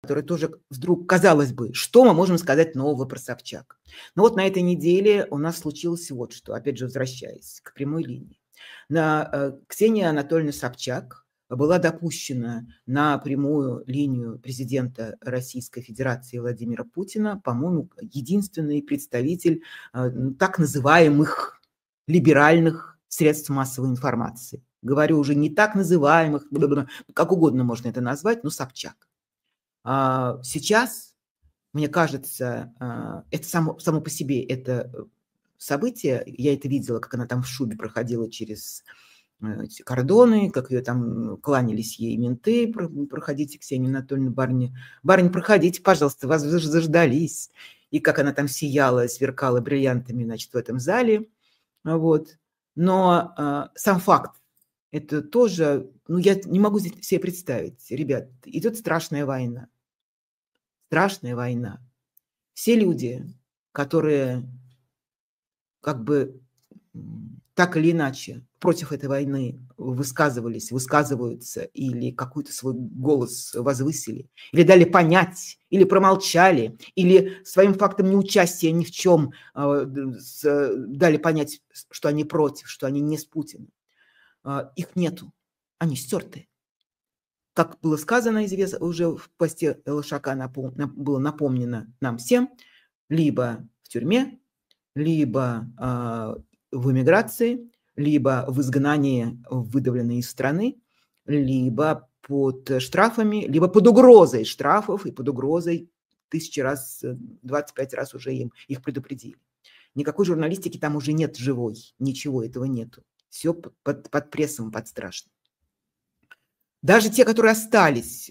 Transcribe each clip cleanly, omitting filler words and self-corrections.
который тоже вдруг, казалось бы, что мы можем сказать нового про Собчак? Но вот на этой неделе у нас случилось вот что, опять же, возвращаясь к прямой линии. Ксения Анатольевна Собчак была допущена на прямую линию президента Российской Федерации Владимира Путина, по-моему, единственный представитель так называемых либеральных средств массовой информации. Говорю уже не так называемых, как угодно можно это назвать, но Собчак. Сейчас, мне кажется, это само по себе это событие, я это видела, как она там в шубе проходила через эти кордоны, как ее там кланялись ей менты, проходите, Ксения Анатольевна, барыня, проходите, пожалуйста, вас заждались. И как она там сияла, сверкала бриллиантами, значит, в этом зале. Вот. Но сам факт, это тоже, ну, я не могу себе представить, ребят, идет страшная война. Страшная война. Все люди, которые как бы так или иначе против этой войны высказывались, высказываются или какой-то свой голос возвысили, или дали понять, или промолчали, или своим фактом неучастия ни в чем дали понять, что они против, что они не с Путиным. Их нету, они стерты. Как было сказано уже в посте Лошака, было напомнено нам всем, либо в тюрьме, либо в эмиграции, либо в изгнании, выдавленной из страны, либо под штрафами, либо под угрозой штрафов и под угрозой 1000 раз, 25 раз уже их предупредили. Никакой журналистики там уже нет живой, ничего этого нету. Все под прессом, под страшным. Даже те, которые остались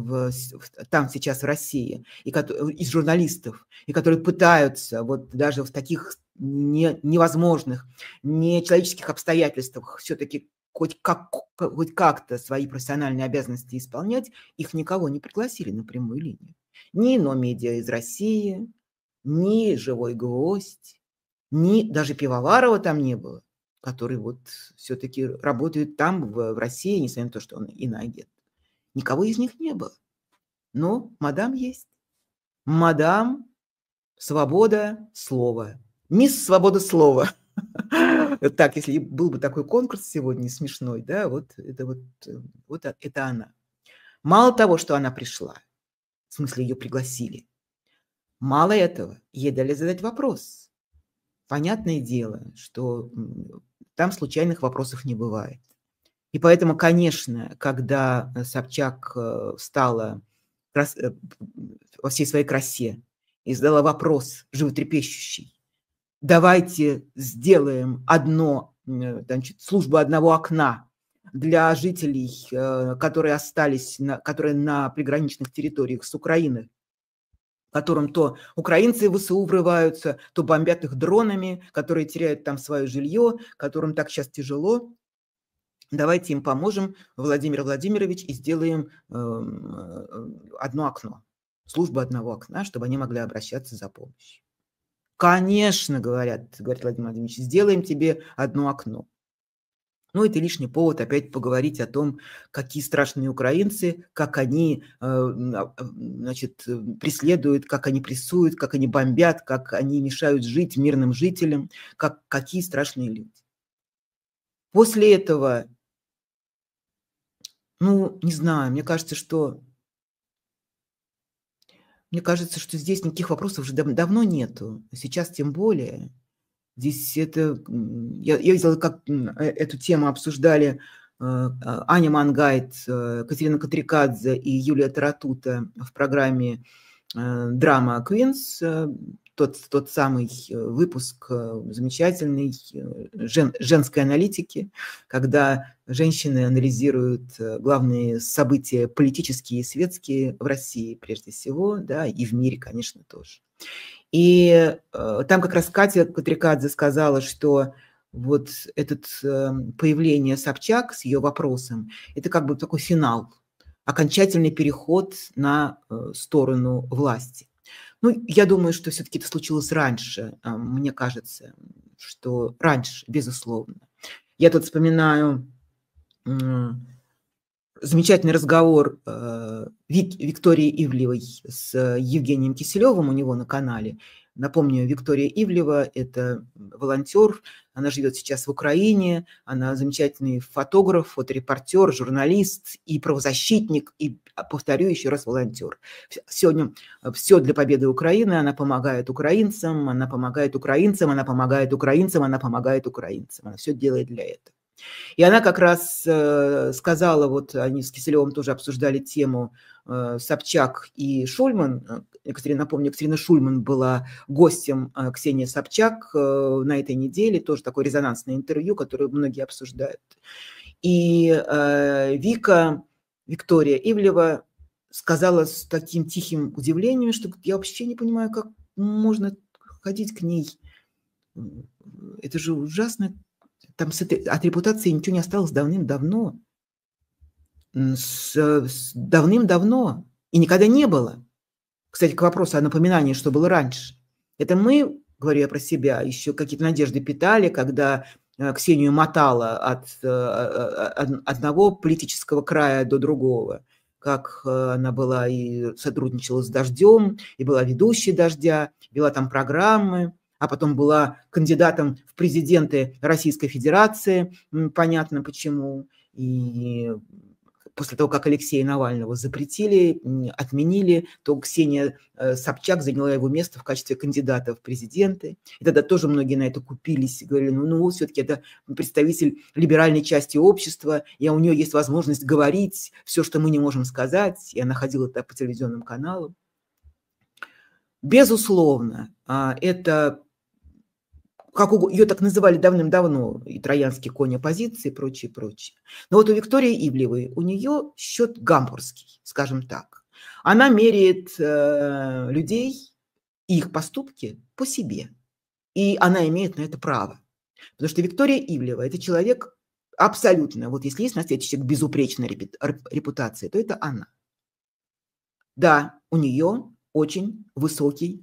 там сейчас в России, из журналистов, и которые пытаются вот даже в таких невозможных, нечеловеческих обстоятельствах все-таки хоть как-то свои профессиональные обязанности исполнять, их никого не пригласили на прямую линию. Ни Но-Медиа из России, ни Живой Гвоздь, ни даже Пивоварова там не было, который вот все-таки работает там, в России, несмотря на то, что он иноагент. Никого из них не было. Но мадам есть. Мадам свобода слова. Мисс свобода слова. Так, если был бы такой конкурс сегодня смешной, да, вот это она. Мало того, что она пришла, в смысле ее пригласили, мало этого, ей дали задать вопрос. Понятное дело, что там случайных вопросов не бывает. И поэтому, конечно, когда Собчак встала во всей своей красе и задала вопрос животрепещущий: давайте сделаем службу одного окна для жителей, которые остались, которые на приграничных территориях с Украиной, которым то украинцы в ВСУ врываются, то бомбят их дронами, которые теряют там свое жилье, которым так сейчас тяжело. Давайте им поможем, Владимир Владимирович, и сделаем одно окно, службу одного окна, чтобы они могли обращаться за помощью. Конечно, говорит Владимир Владимирович, сделаем тебе одно окно. Ну, это лишний повод опять поговорить о том, какие страшные украинцы, как они, значит, преследуют, как они прессуют, как они бомбят, как они мешают жить мирным жителям, какие страшные люди. После этого, ну, не знаю, мне кажется, что здесь никаких вопросов уже давно нету. Сейчас тем более. Здесь это... Я видела, как эту тему обсуждали Аня Мангайт, Катерина Катрикадзе и Юлия Таратута в программе «Драма Queens», тот самый выпуск замечательный женской аналитики, когда женщины анализируют главные события политические и светские в России прежде всего, да, и в мире, конечно, тоже. И там как раз Катя Катрикадзе сказала, что вот это появление Собчак с ее вопросом, это как бы такой финал, окончательный переход на сторону власти. Ну, я думаю, что все-таки это случилось раньше, мне кажется, что раньше, безусловно. Я тут вспоминаю замечательный разговор Виктории Ивлевой с Евгением Киселевым у него на канале. Напомню, Виктория Ивлева – это волонтер, она живет сейчас в Украине, она замечательный фотограф, фоторепортер, журналист и правозащитник, и, повторю еще раз, волонтер. Сегодня все для победы Украины, она помогает украинцам, она помогает украинцам, она помогает украинцам, она помогает украинцам, она все делает для этого. И она как раз сказала, вот они с Киселевым тоже обсуждали тему Собчак и Шульман. Напомню, Екатерина Шульман была гостем Ксении Собчак на этой неделе, тоже такое резонансное интервью, которое многие обсуждают. И Виктория Ивлева сказала с таким тихим удивлением, что я вообще не понимаю, как можно ходить к ней. Это же ужасно. Там от репутации ничего не осталось давным-давно. Давным-давно. И никогда не было. Кстати, к вопросу о напоминании, что было раньше. Это мы, говорю я про себя, еще какие-то надежды питали, когда Ксению мотало от одного политического края до другого. Как она была и сотрудничала с «Дождем», и была ведущей «Дождя», вела там программы, а потом была кандидатом в президенты Российской Федерации, понятно почему. И после того, как Алексея Навального запретили, отменили, то Ксения Собчак заняла его место в качестве кандидата в президенты. И тогда тоже многие на это купились и говорили, ну все-таки это представитель либеральной части общества, и у нее есть возможность говорить все, что мы не можем сказать. И она ходила так по телевизионным каналам. Безусловно, это... как ее так называли давным-давно, и троянский конь оппозиции, и прочее, прочее. Но вот у Виктории Ивлевой, у нее счет гамбургский, скажем так. Она меряет людей и их поступки по себе. И она имеет на это право. Потому что Виктория Ивлева – это человек абсолютно, вот если есть на свете человек безупречной репутации, то это она. Да, у нее очень высокий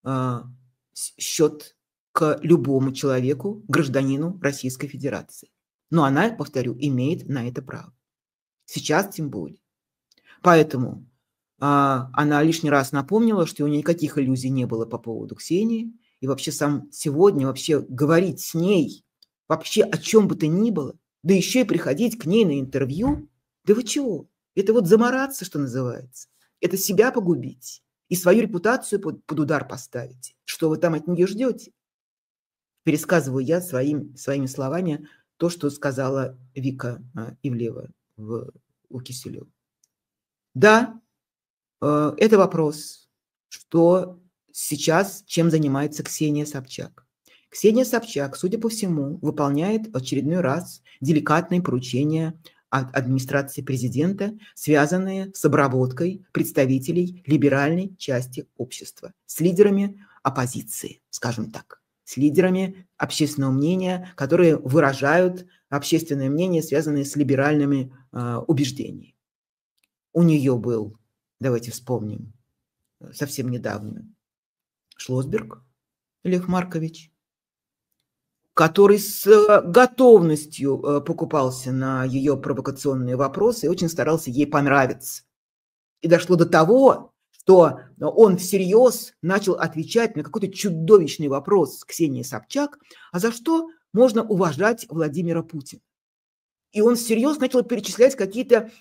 счет к любому человеку, гражданину Российской Федерации. Но она, повторю, имеет на это право. Сейчас тем более. Поэтому она лишний раз напомнила, что у нее никаких иллюзий не было по поводу Ксении. И вообще сегодня вообще говорить с ней вообще о чем бы то ни было, да еще и приходить к ней на интервью, да вы чего? Это вот замораться, что называется. Это себя погубить и свою репутацию под удар поставить. Что вы там от нее ждете? Пересказываю я своими словами то, что сказала Вика Ивлева у Киселева. Да, это вопрос, что сейчас, чем занимается Ксения Собчак. Ксения Собчак, судя по всему, выполняет в очередной раз деликатные поручения от администрации президента, связанные с обработкой представителей либеральной части общества, с лидерами оппозиции, скажем так, с лидерами общественного мнения, которые выражают общественное мнение, связанное с либеральными убеждениями. У нее был, давайте вспомним, совсем недавно Шлосберг Лев Маркович, который с готовностью покупался на ее провокационные вопросы и очень старался ей понравиться. И дошло до того, что он всерьез начал отвечать на какой-то чудовищный вопрос Ксении Собчак, а за что можно уважать Владимира Путина. И он всерьез начал перечислять какие-то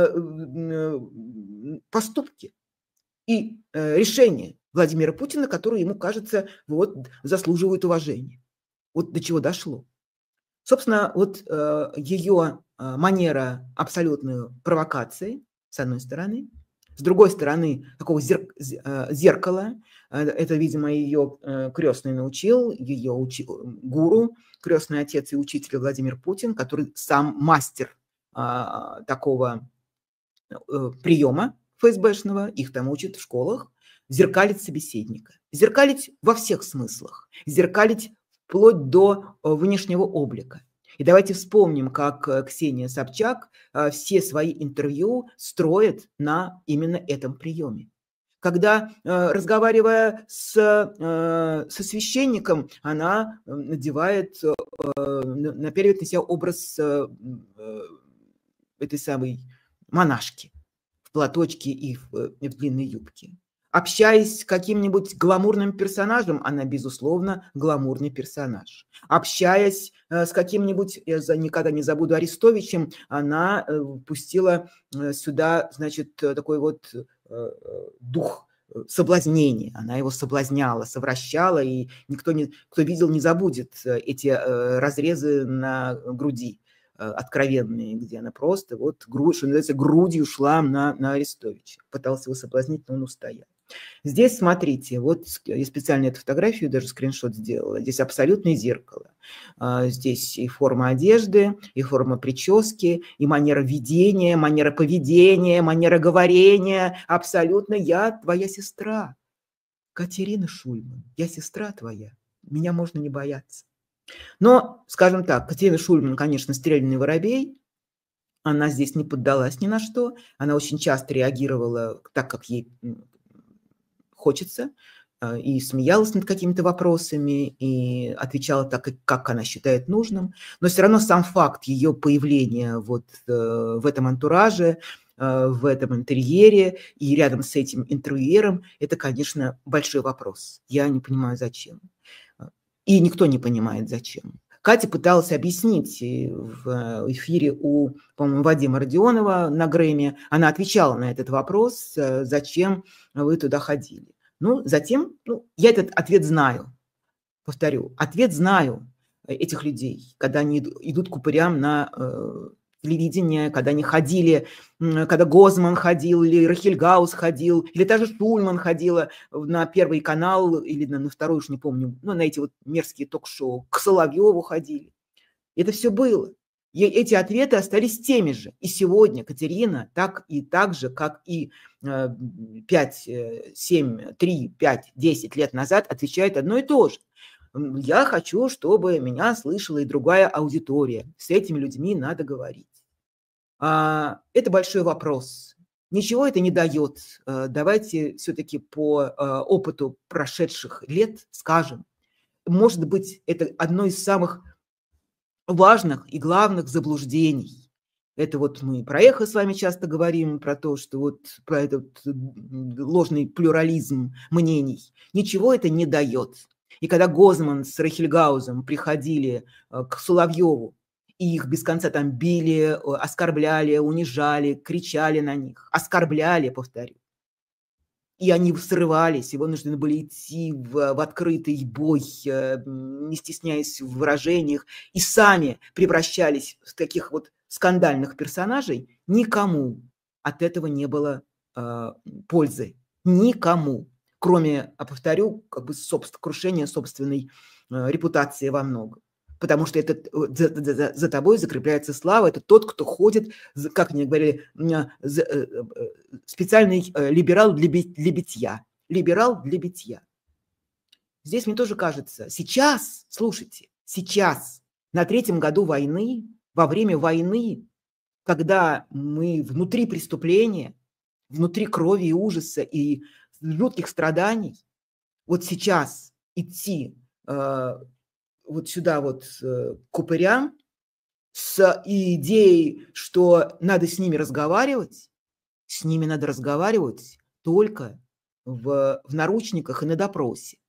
поступки и решения Владимира Путина, которые ему, кажется, вот, заслуживают уважения. Вот до чего дошло. Собственно, вот ее манера абсолютной провокации, с одной стороны, с другой стороны, такого зеркала, это, видимо, ее крестный научил, ее гуру, крестный отец и учитель Владимир Путин, который сам мастер такого приема ФСБшного, их там учат в школах, зеркалить собеседника. Зеркалить во всех смыслах. Зеркалить вплоть до внешнего облика. И давайте вспомним, как Ксения Собчак все свои интервью строит на именно этом приеме. Когда, разговаривая со священником, она надевает, напяливает на себя образ этой самой монашки в платочке и в длинной юбке. Общаясь с каким-нибудь гламурным персонажем, она, безусловно, гламурный персонаж. Общаясь с каким-нибудь, я никогда не забуду, Арестовичем, она пустила сюда, значит, такой вот дух соблазнения. Она его соблазняла, совращала, и никто, кто видел, не забудет эти разрезы на груди откровенные, где она просто вот, что называется, грудью шла на Арестовича. Пытался его соблазнить, но он устоял. Здесь, смотрите, вот я специально эту фотографию, даже скриншот сделала. Здесь абсолютное зеркало. Здесь и форма одежды, и форма прически, и манера ведения, манера поведения, манера говорения. Абсолютно я твоя сестра. Катерина Шульман, я сестра твоя. Меня можно не бояться. Но, скажем так, Катерина Шульман, конечно, стрелянный воробей. Она здесь не поддалась ни на что. Она очень часто реагировала так, как ей хочется, и смеялась над какими-то вопросами, и отвечала так, как она считает нужным. Но все равно сам факт ее появления вот в этом антураже, в этом интерьере и рядом с этим интерьером, это, конечно, большой вопрос. Я не понимаю, зачем. И никто не понимает, зачем. Катя пыталась объяснить в эфире у, по-моему, Вадима Родионова на Грэмми. Она отвечала на этот вопрос, зачем вы туда ходили. Ну, затем, я этот ответ знаю. Повторю, ответ знаю этих людей, когда они идут к упырям на телевидение, когда они ходили, когда Гозман ходил, или Рахильгаус ходил, или даже Шульман ходила на Первый канал, или на Второй, уж не помню, на эти вот мерзкие ток-шоу, к Соловьеву ходили. Это все было. И эти ответы остались теми же. И сегодня Катерина так же, как и 5, 7, 3, 5, 10 лет назад отвечает одно и то же. Я хочу, чтобы меня слышала и другая аудитория. С этими людьми надо говорить. Это большой вопрос. Ничего это не дает. Давайте все-таки по опыту прошедших лет скажем. Может быть, это одно из самых важных и главных заблуждений. Это вот мы про эхо с вами часто говорим, про то, что вот про этот ложный плюрализм мнений. Ничего это не дает. И когда Гозман с Рахильгаузом приходили к Соловьеву, и их без конца там били, оскорбляли, унижали, кричали на них, оскорбляли, повторю. И они срывались, и вынуждены были идти в открытый бой, не стесняясь в выражениях, и сами превращались в таких вот скандальных персонажей. Никому от этого не было пользы. Никому. Кроме, повторю, как бы крушения собственной репутации во многом. Потому что это, за тобой закрепляется слава. Это тот, кто ходит, как мне говорили, специальный либерал для битья. Либерал для битья. Здесь мне тоже кажется, сейчас, слушайте, сейчас, на 3-м году войны, во время войны, когда мы внутри преступления, внутри крови и ужаса и жутких страданий, вот сейчас идти вот сюда вот к упырям с идеей, что надо с ними разговаривать, с ними надо разговаривать только в наручниках и на допросе.